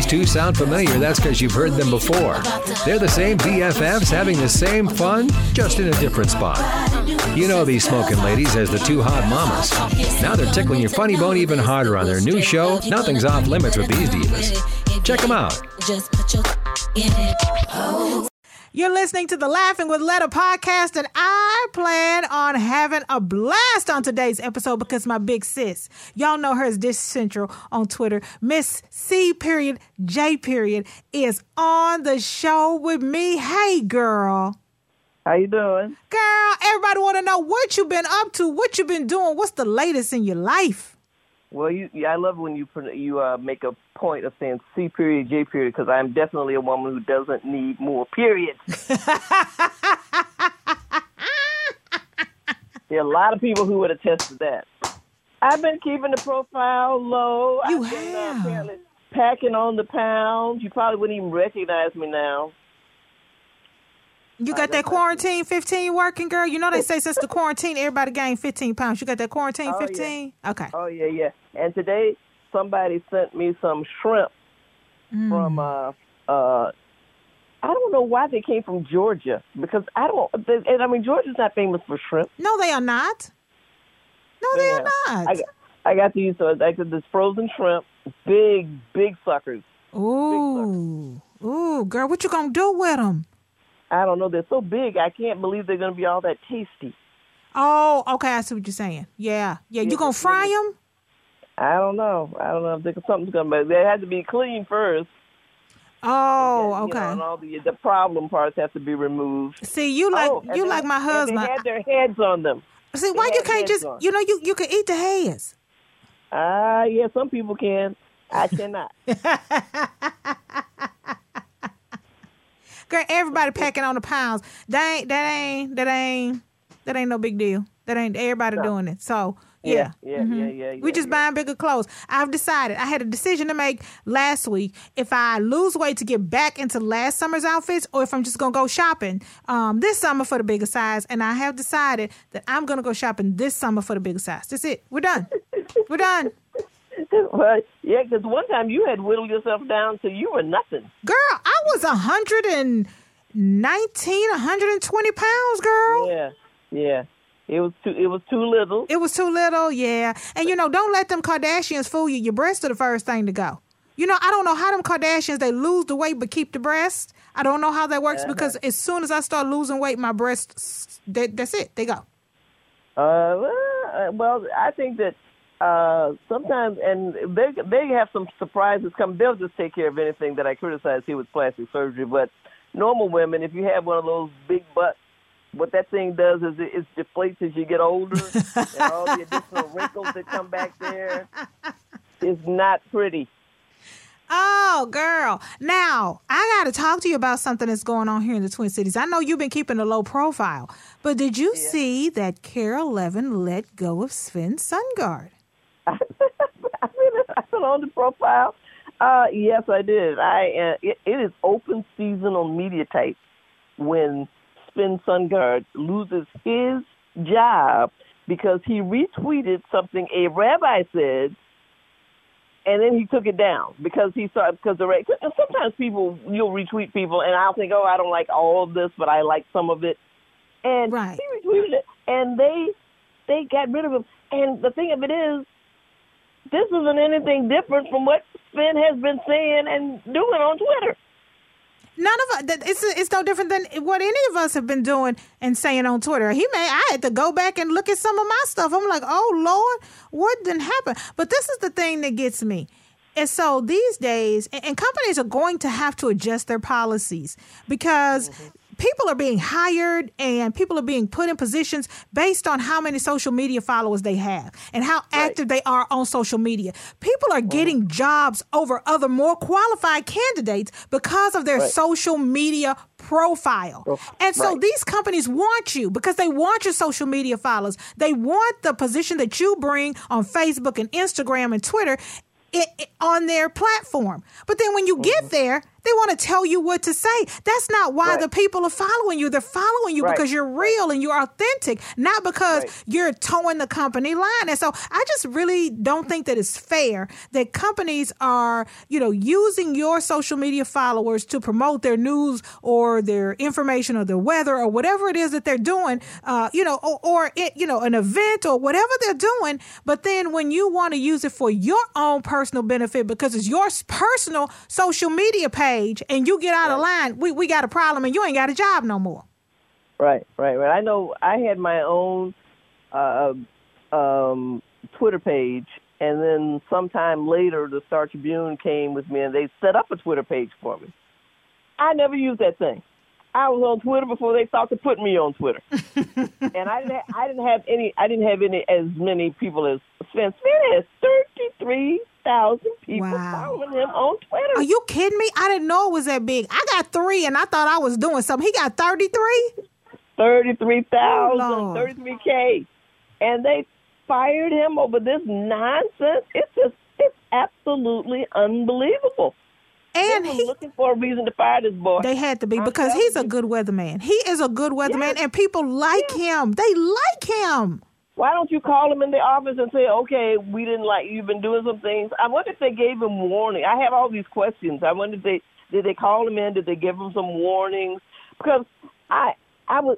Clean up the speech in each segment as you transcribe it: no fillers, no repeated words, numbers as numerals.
two sound familiar, that's because you've heard them before. They're the same BFFs having the same fun, just in a different spot. You know these smoking ladies as the two hot mamas. Now they're tickling your funny bone even harder on their new show, Nothing's Off Limits with These Divas. Check them out. You're listening to the Laughing with Letta podcast, and I plan on having a blast on today's episode because my big sis, y'all know her as Dish Central on Twitter, Miss C.J. is on the show with me. Hey, girl. How you doing? Girl, everybody want to know what you been up to, what you been doing, what's the latest in your life? Well, I love when you make a point of saying C.J. because I'm definitely a woman who doesn't need more periods. There are a lot of people who would attest to that. I've been keeping the profile low. You I've been have. apparently packing on the pounds. You probably wouldn't even recognize me now. You got that quarantine 15 working, girl? You know they say since the quarantine, everybody gained 15 pounds. You got that quarantine 15? Yeah. Okay. Oh, yeah. And today, somebody sent me some shrimp from, I don't know why they came from Georgia, because Georgia's not famous for shrimp. No, they are not. No, they are not. I got these, this frozen shrimp, big suckers. Ooh, girl, what you gonna do with them? I don't know. They're so big, I can't believe they're going to be all that tasty. Oh, okay. I see what you're saying. Yeah. You going to fry them? I don't know. I think something's going to be. They have to be clean first. Oh, okay. And all the problem parts have to be removed. See, you like my husband. And they had their heads on them. See, why you can't just, you can eat the heads. Yeah, some people can. I cannot. Girl, everybody packing on the pounds. That ain't no big deal. That ain't everybody doing it. So yeah. We just buying bigger clothes. I've decided. I had a decision to make last week if I lose weight to get back into last summer's outfits, or if I'm just gonna go shopping this summer for the bigger size. And I have decided that I'm gonna go shopping this summer for the bigger size. That's it. We're done. We're done. Well, yeah, because one time you had whittled yourself down to you were nothing. Girl, I was 120 pounds, girl. Yeah. It was too little. It was too little, yeah. And, don't let them Kardashians fool you. Your breasts are the first thing to go. I don't know how them Kardashians, they lose the weight but keep the breasts. I don't know how that works because as soon as I start losing weight, my breasts, that's it. They go. Well, I think that sometimes, and they have some surprises come. They'll just take care of anything that I criticize here with plastic surgery. But normal women, if you have one of those big butts, what that thing does is it deflates as you get older, and all the additional wrinkles that come back there is not pretty. Oh, girl. Now, I got to talk to you about something that's going on here in the Twin Cities. I know you've been keeping a low profile, but did you see that Carol Levin let go of Sven Sundgaard? I've been on the profile. Yes, I did. It is open season on media type when Sven Sundgaard loses his job because he retweeted something a rabbi said, and then he took it down because sometimes you'll retweet people, and I'll think, I don't like all of this, but I like some of it, and right. He retweeted it, and they got rid of him. And the thing of it is, this isn't anything different from what Sven has been saying and doing on Twitter. None of us. It's no different than what any of us have been doing and saying on Twitter. I had to go back and look at some of my stuff. I'm like, oh Lord, what didn't happen? But this is the thing that gets me. And so these days, and companies are going to have to adjust their policies because people are being hired and people are being put in positions based on how many social media followers they have and how active they are on social media. People are getting jobs over other more qualified candidates because of their social media profile. And so these companies want you because they want your social media followers. They want the position that you bring on Facebook and Instagram and Twitter on their platform. But then when you get there, They want to tell you what to say. That's not why the people are following you. They're following you because you're real and you're authentic, not because you're towing the company line. And so I just really don't think that it's fair that companies are, using your social media followers to promote their news or their information or their weather or whatever it is that they're doing, or an event or whatever they're doing. But then when you want to use it for your own personal benefit because it's your personal social media page, and you get out of line, we got a problem, and you ain't got a job no more. Right. I know I had my own Twitter page, and then sometime later, the Star Tribune came with me, and they set up a Twitter page for me. I never used that thing. I was on Twitter before they thought to put me on Twitter, and I didn't have any as many people as Spence. Spence has 33,000 people following him on Twitter. Are you kidding me? I didn't know it was that big. I got 3, and I thought I was doing something. He got 33? 33,000, 33K, and they fired him over this nonsense. It's absolutely unbelievable. And he's looking for a reason to fire this boy. They had to be because he's a good weatherman. He is a good weatherman, and people like him. They like him. Why don't you call him in the office and say, okay, we didn't like you've been doing some things. I wonder if they gave him warning. I have all these questions. I wonder if did they call him in? Did they give him some warnings? Because I was,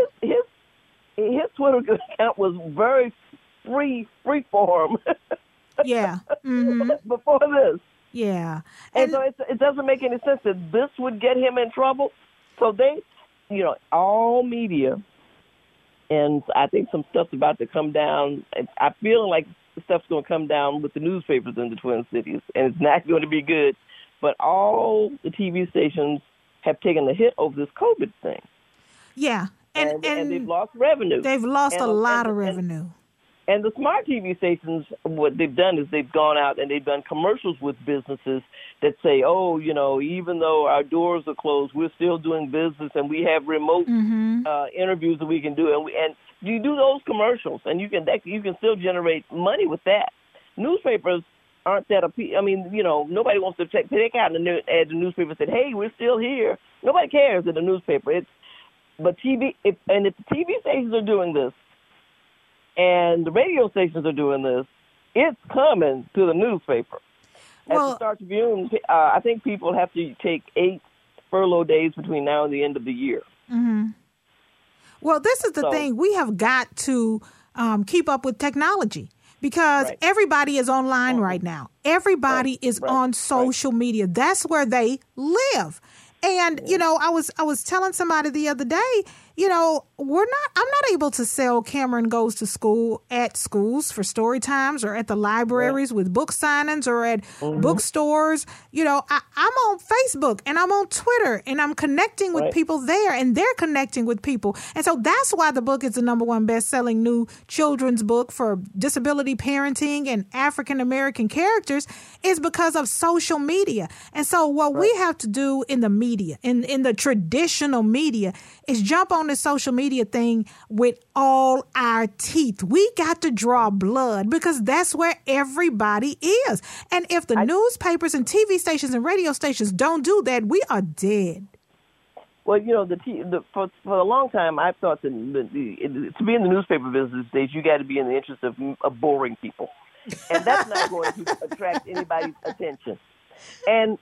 his Twitter account was very free form. Yeah. Mm-hmm. Before this. Yeah. And so it doesn't make any sense that this would get him in trouble. So they, all media, and I think some stuff's about to come down. I feel like stuff's going to come down with the newspapers in the Twin Cities, and it's not going to be good. But all the TV stations have taken the hit over this COVID thing. Yeah. And they've lost revenue. They've lost a lot of revenue. And the smart TV stations, what they've done is they've gone out and they've done commercials with businesses that say, even though our doors are closed, we're still doing business and we have remote interviews that we can do. And you do those commercials and you can still generate money with that. Newspapers aren't that nobody wants to take out the newspaper and say, hey, we're still here. Nobody cares in the newspaper. But TV, if the TV stations are doing this, and the radio stations are doing this, it's coming to the newspaper. At the Star Tribune, I think people have to take 8 furlough days between now and the end of the year. Mm-hmm. Well, this is the thing. We have got to keep up with technology because everybody is online right now. Everybody is on social media. That's where they live. And, I was telling somebody the other day, I'm not able to sell Cameron Goes to School at schools for story times or at the libraries with book signings or at bookstores. I'm on Facebook and I'm on Twitter and I'm connecting with people there and they're connecting with people. And so that's why the book is the #1 best-selling new children's book for disability parenting and African-American characters is because of social media. And so what we have to do in the media, in the traditional media, is jump on this social media thing with all our teeth. We got to draw blood because that's where everybody is. And if the newspapers and TV stations and radio stations don't do that, we are dead. Well, for a long time, I've thought that to be in the newspaper business these days, you got to be in the interest of boring people, and that's not going to attract anybody's attention. And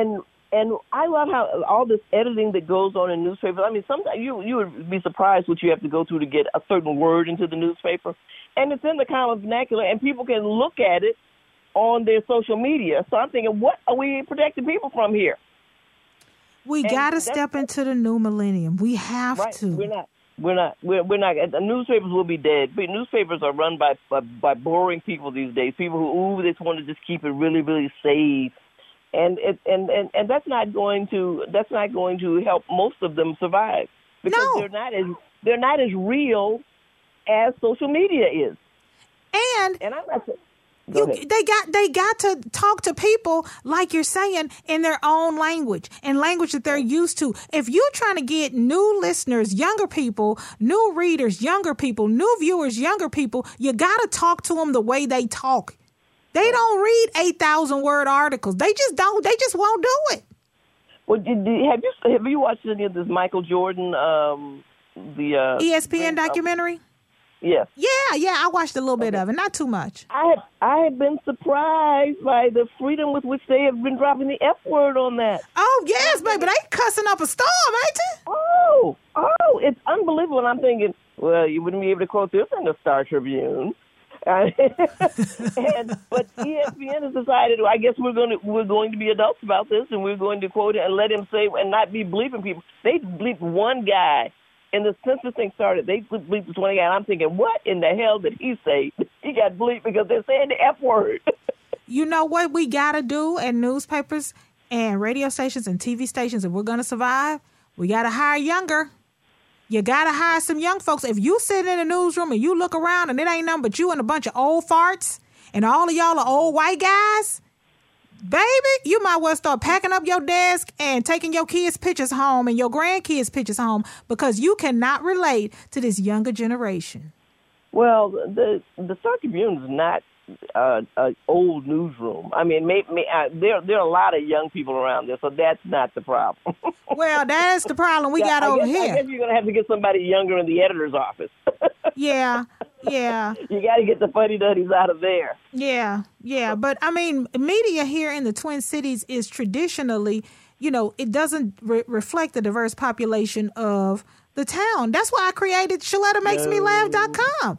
I love how all this editing that goes on in newspapers. I mean, sometimes you would be surprised what you have to go through to get a certain word into the newspaper. And it's in the common vernacular, and people can look at it on their social media. So I'm thinking, what are we protecting people from here? We got to step into the new millennium. We have to. We're not. The newspapers will be dead. But newspapers are run by boring people these days. People who they just want to just keep it really, really safe. And that's not going to help most of them survive because they're not as real as social media is. And I'm not. They got to talk to people, like you're saying, in their own language and language that they're used to. If you're trying to get new listeners, younger people, new readers, younger people, new viewers, younger people, you got to talk to them the way they talk. They don't read 8,000 word articles. They just don't. They just won't do it. Well, have you watched any of this Michael Jordan the ESPN documentary? Yes. Yeah, I watched a little bit of it, not too much. I have been surprised by the freedom with which they have been dropping the F word on that. Oh, yes, baby. They cussing up a storm, ain't they? Oh, it's unbelievable. And I'm thinking, well, you wouldn't be able to quote this in the Star Tribune. But ESPN has decided, I guess we're going to be adults about this, and we're going to quote it and let him say and not be bleeping people. They bleeped one guy. And since this thing started, they bleeped this one guy, and I'm thinking, what in the hell did he say? He got bleeped because they're saying the F word. You know what we got to do in newspapers and radio stations and TV stations if we're going to survive? We got to hire younger. You got to hire some young folks. If you sit in a newsroom and you look around and it ain't nothing but you and a bunch of old farts and all of y'all are old white guys, baby, you might well start packing up your desk and taking your kids' pictures home and your grandkids' pictures home because you cannot relate to this younger generation. Well, the Star Tribune is not an old newsroom. I mean, there are a lot of young people around there, so that's not the problem. Well, that's the problem we got over here. I guess you're going to have to get somebody younger in the editor's office. Yeah. You got to get the fuddy-duddies out of there. Yeah. But, I mean, media here in the Twin Cities is traditionally, it doesn't reflect the diverse population of the town. That's why I created ShalettaMakesMeLaugh.com.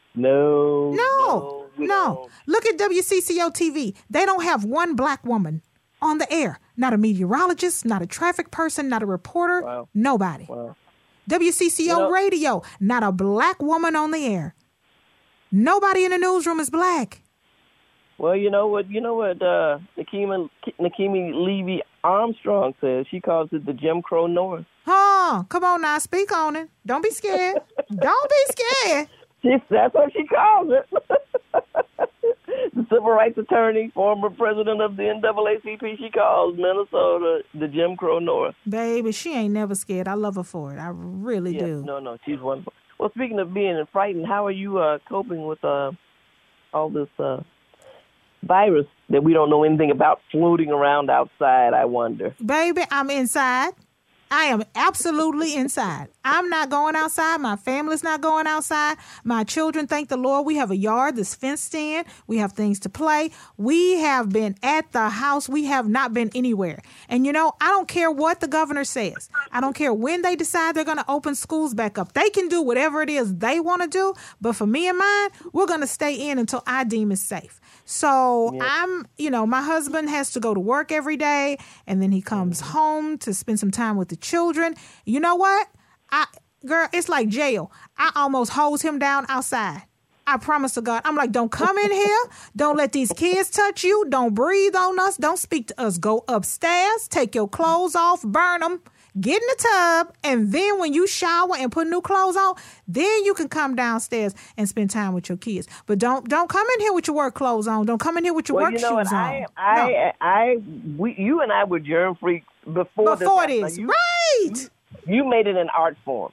No. Look at WCCO TV. They don't have one black woman on the air. Not a meteorologist, not a traffic person, not a reporter, wow. Nobody. Wow. WCCO radio, not a black woman on the air. Nobody in the newsroom is black. Well, you know what Nakimi Levy Armstrong says? She calls it the Jim Crow North. Come on now, speak on it. Don't be scared. Don't be scared. That's what she calls it. The civil rights attorney, former president of the NAACP, she calls Minnesota the Jim Crow North. Baby, she ain't never scared. I love her for it. I really do. No, she's wonderful. Well, speaking of being frightened, how are you coping with all this virus that we don't know anything about floating around outside, I wonder? Baby, I'm inside. I am absolutely inside. I'm not going outside. My family's not going outside. My children, thank the Lord, we have a yard that's fenced in. We have things to play. We have been at the house. We have not been anywhere. And, I don't care what the governor says. I don't care when they decide they're going to open schools back up. They can do whatever it is they want to do. But for me and mine, we're going to stay in until I deem it safe. So my husband has to go to work every day, and then he comes home to spend some time with the children. You know what? Girl, it's like jail. I almost hose him down outside. I promise to God. I'm like, don't come in here. Don't let these kids touch you. Don't breathe on us. Don't speak to us. Go upstairs. Take your clothes off. Burn them. Get in the tub, and then when you shower and put new clothes on, then you can come downstairs and spend time with your kids. But don't come in here with your work clothes on. Don't come in here with your work shoes on. You and I were germ free before this. Right. You made it an art form.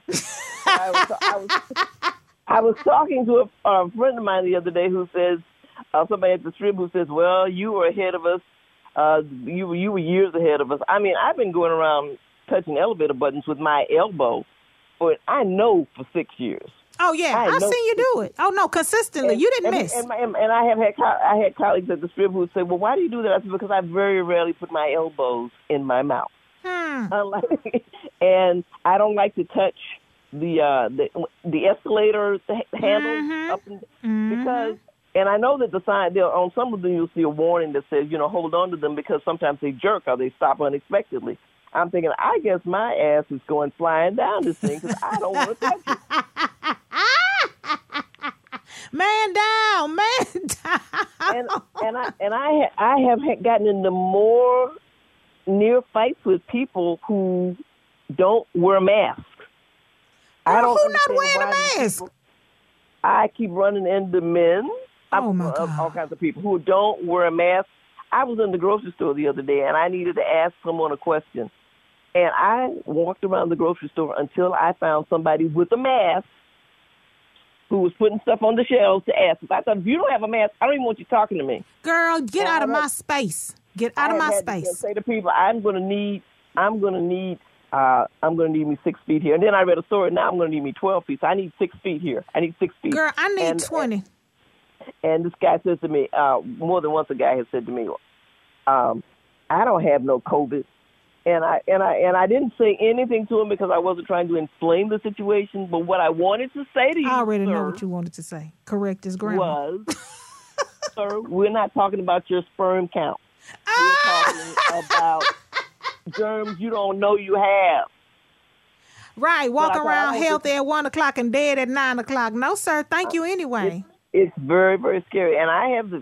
I was talking to a friend of mine the other day who says, somebody at the strip who says, well, you were ahead of us. You were years ahead of us. I mean, I've been going around touching elevator buttons with my elbow for 6 years. Oh yeah, I've seen you do it. Oh no, consistently. You didn't miss. And I had colleagues at the strip who said, "Well, why do you do that?" I said, "Because I very rarely put my elbows in my mouth, and I don't like to touch the escalator handles up because." And I know that the sign there on some of them you'll see a warning that says, hold on to them because sometimes they jerk or they stop unexpectedly. I'm thinking, I guess my ass is going flying down this thing because I don't want to touch it. Man down. And I have gotten into more near fights with people who don't wear masks. Who not wearing a mask? I keep running into men. Oh my God. All kinds of people who don't wear a mask. I was in the grocery store the other day, and I needed to ask someone a question. And I walked around the grocery store until I found somebody with a mask who was putting stuff on the shelves to ask. I thought, if you don't have a mask, I don't even want you talking to me. Girl, get out of my space. Get out of my space. Say to people, I'm going to need I'm going to need me 6 feet here. And then I read a story. Now I'm going to need me 12 feet. So I need 6 feet here. I need 6 feet. Girl, I need 20. And this guy says to me, more than once a guy has said to me, I don't have no COVID. And I didn't say anything to him because I wasn't trying to inflame the situation. But what I wanted to say to you, I already sir, know what you wanted to say. Correct as grammar. Was, sir, we're not talking about your sperm count. We're talking about germs you don't know you have. Right, walk around healthy at 1 o'clock and dead at 9 o'clock. No, sir. Thank you anyway. It's very, very scary. And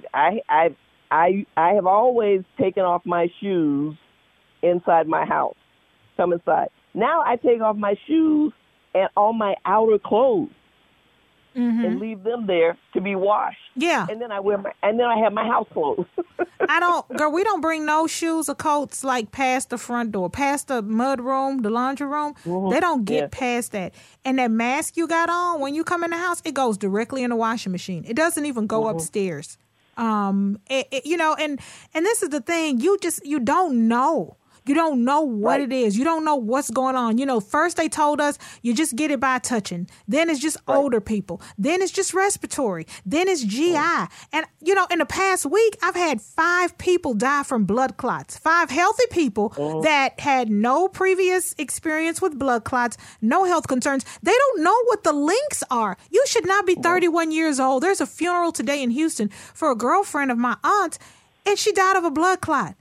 I have always taken off my shoes inside my house. Come inside. Now I take off my shoes and all my outer clothes and leave them there to be washed. Yeah. And then I have my house clothes. We don't bring no shoes or coats like past the front door, past the mud room, the laundry room. Mm-hmm. They don't get past that. And that mask you got on when you come in the house, it goes directly in the washing machine. It doesn't even go upstairs. And this is the thing. You don't know. You don't know what it is. You don't know what's going on. First they told us you just get it by touching. Then it's just older people. Then it's just respiratory. Then it's GI. And, in the past week, I've had 5 people die from blood clots. 5 healthy people that had no previous experience with blood clots, no health concerns. They don't know what the links are. You should not be 31 years old. There's a funeral today in Houston for a girlfriend of my aunt, and she died of a blood clot.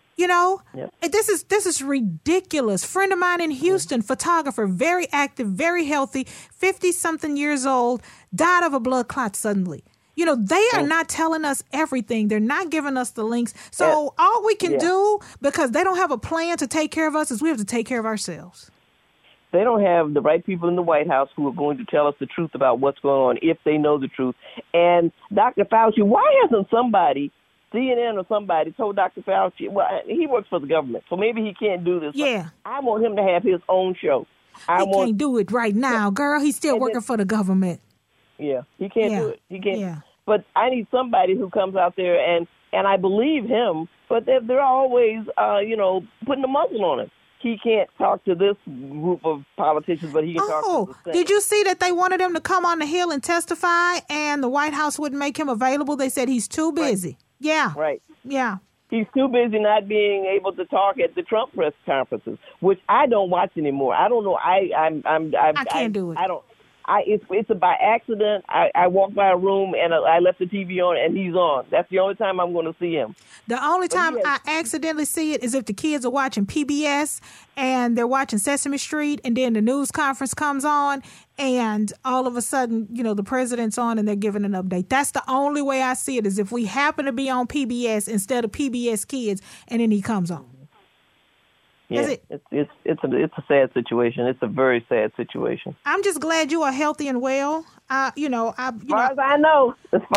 This is ridiculous. Friend of mine in Houston, photographer, very active, very healthy, 50-something years old, died of a blood clot suddenly. They are not telling us everything. They're not giving us the links. So all we can do, because they don't have a plan to take care of us, is we have to take care of ourselves. They don't have the right people in the White House who are going to tell us the truth about what's going on if they know the truth. And Dr. Fauci, why hasn't somebody, CNN or somebody, told Dr. Fauci, well, he works for the government, so maybe he can't do this. Yeah. I want him to have his own show. He can't do it right now, girl. He's still working for the government. Yeah, he can't do it. He can't. Yeah. But I need somebody who comes out there, and I believe him, but they're always, putting a muzzle on him. He can't talk to this group of politicians, but he can talk to the Senate. Did you see that they wanted him to come on the Hill and testify, and the White House wouldn't make him available? They said he's too busy. Right. Yeah. Right. Yeah. He's too busy not being able to talk at the Trump press conferences, which I don't watch anymore. I don't know. I can't do it. I don't. It's by accident. I walked by a room and I left the TV on and he's on. That's the only time I'm going to see him. The only time I accidentally see it is if the kids are watching PBS and they're watching Sesame Street, and then the news conference comes on and all of a sudden, the president's on and they're giving an update. That's the only way I see it, is if we happen to be on PBS instead of PBS Kids and then he comes on. Yeah, it's a sad situation. It's a very sad situation. I'm just glad you are healthy and well. As far as I know.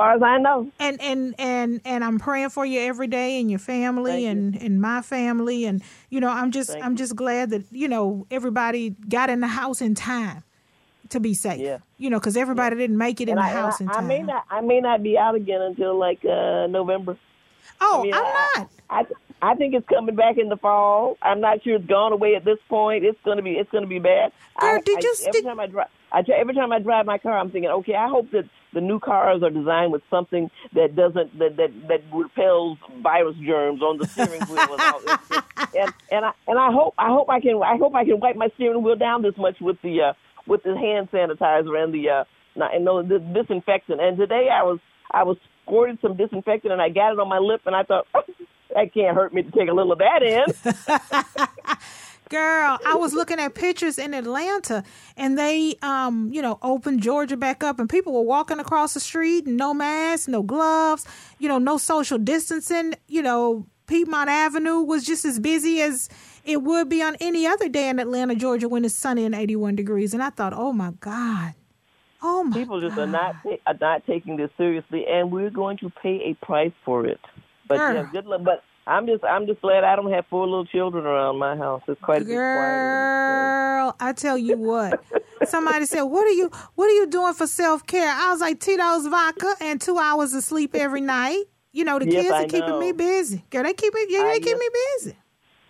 And I'm praying for you every day, and your family and my family, and I'm just glad that everybody got in the house in time to be safe. Yeah. Because everybody didn't make it in the house in time. I may not be out again until November. Oh, I'm not. I think it's coming back in the fall. I'm not sure it's gone away at this point. It's going to be bad. Girl, every time I drive my car, I'm thinking, okay, I hope that the new cars are designed with something that doesn't that repels virus germs on the steering wheel and I hope I can wipe my steering wheel down this much with the hand sanitizer and the disinfectant. And today I was squirted some disinfectant and I got it on my lip and I thought, that can't hurt me to take a little of that in. Girl, I was looking at pictures in Atlanta, and they, opened Georgia back up, and people were walking across the street, and no masks, no gloves, no social distancing. Piedmont Avenue was just as busy as it would be on any other day in Atlanta, Georgia, when it's sunny and 81 degrees. And I thought, oh my God. People just are not taking this seriously, and we're going to pay a price for it. But good luck. But I'm just glad I don't have 4 little children around my house. It's quite a bit quieter. Girl, I tell you what. Somebody said, "What are you doing for self-care?" I was like, Tito's vodka and 2 hours of sleep every night. The kids are keeping me busy. Girl, they keep me busy.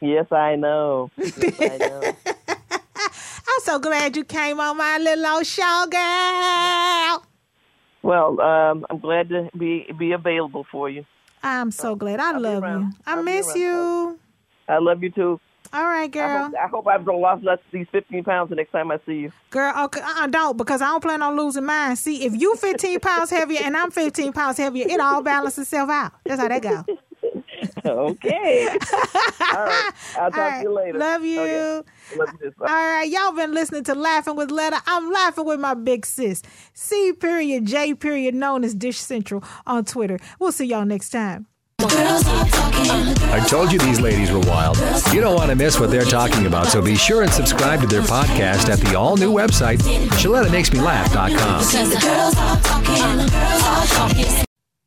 Yes, I know. Yes, I know. I'm so glad you came on my little old show, girl. Well, I'm glad to be available for you. I'm so glad. I love you. I miss you. I love you too. All right, girl. I hope I've lost less these 15 pounds the next time I see you. Girl, okay, I don't, because I don't plan on losing mine. See, if you 15 pounds heavier and I'm 15 pounds heavier, it all balances itself out. That's how that go. Okay. All right. I'll talk to you later. Love you. Okay. Love you too. All right. Y'all been listening to Laughing with Letta. I'm laughing with my big sis. C.J. known as Dish Central on Twitter. We'll see y'all next time. I told you these ladies were wild. You don't want to miss what they're talking about, so be sure and subscribe to their podcast at the all-new website, ShalettaMakesMeLaugh.com.